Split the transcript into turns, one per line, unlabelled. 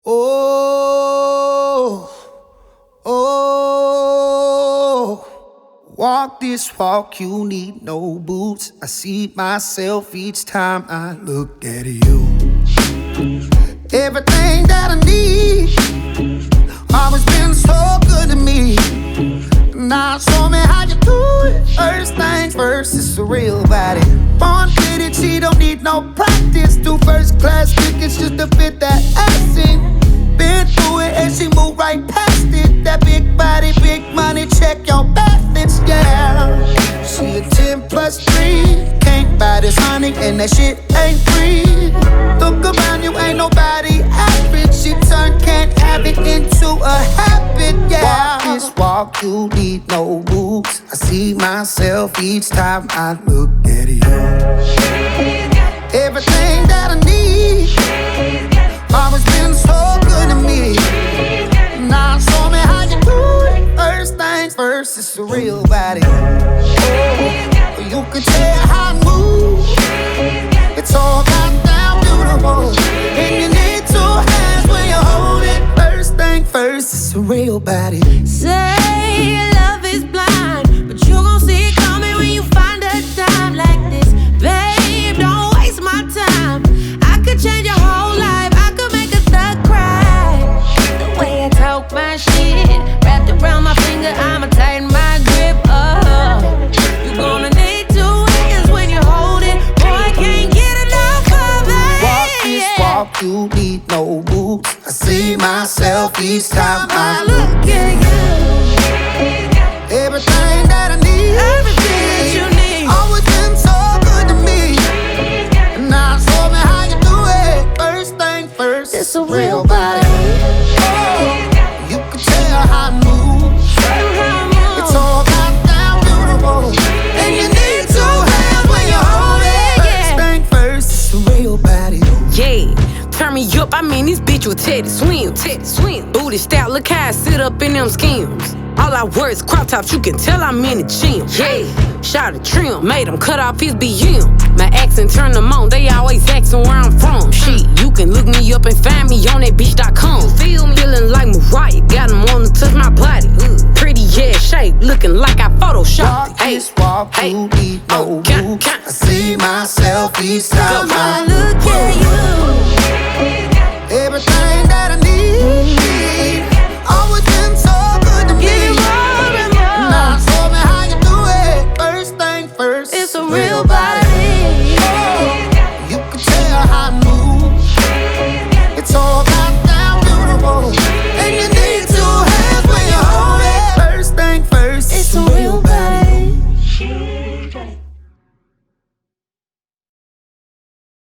Oh, oh, walk this walk, you need no boots. I see myself each time I look at you. Everything that I need, always been so good to me. Now show me how you do it. First things first, it's a real body. Born with it, she don't need no practice. Do first class tickets just to fit that ass in. Been through it and she moved right past it. That big body, big money, check your balance, yeah. She a 10 plus 3. Can't buy this honey and that shit ain't free. Look around you, ain't nobody average. She turned can't have it into a habit, yeah. Walk this walk, you need no moves. I see myself each time I look at you. Everything that I need, always been so good to me. Now show me how you do it. First things first, it's a real body. You can tell how I move. It's all goddamn beautiful. And you need 2 hands when you hold it. First thing first, it's a real body.
Say love is blind, but you gon' see it coming when you find a time like this. Babe, don't waste my time. I could change your whole life. I could make a thug cry. The way I talk my shit, wrapped around my finger, I'ma tighten my grip. Oh, you gonna need 2 hands when you hold it. Boy, I can't get enough of it.
Walk this walk, you need no boots. I see myself each time I look at you. Everything that I need,
Everything that you need,
always been so good to me. Now show me how you do it. First thing first,
it's a real body.
You can tell how I move. It's all goddamn beautiful. And you need 2 hands when you hold it. First thing first, it's a real body.
Yeah, turn me up, I mean this bitch with Teddy Swim. Booty stout, look how I sit up in them schemes. All I wear is crop tops, you can tell I'm in the gym. Yeah, shot a trim, made him cut off his BM. My accent turn them on, they always asking where I'm from. Shit, you can look me up and find me on that bitch.com. Feel me? Feeling like Mariah, got him wanting to touch my body. Pretty ass shape, looking like I photoshopped
Walk this walk, you need no boots. I see myself each time I
Look at you.
Everything that I need, always been so good to me. Now show me how you do it. First thing first,
It's a real body.
You can tell how I move. It's all goddamn beautiful. And you need 2 hands when you hold it. First thing first,
It's a real body.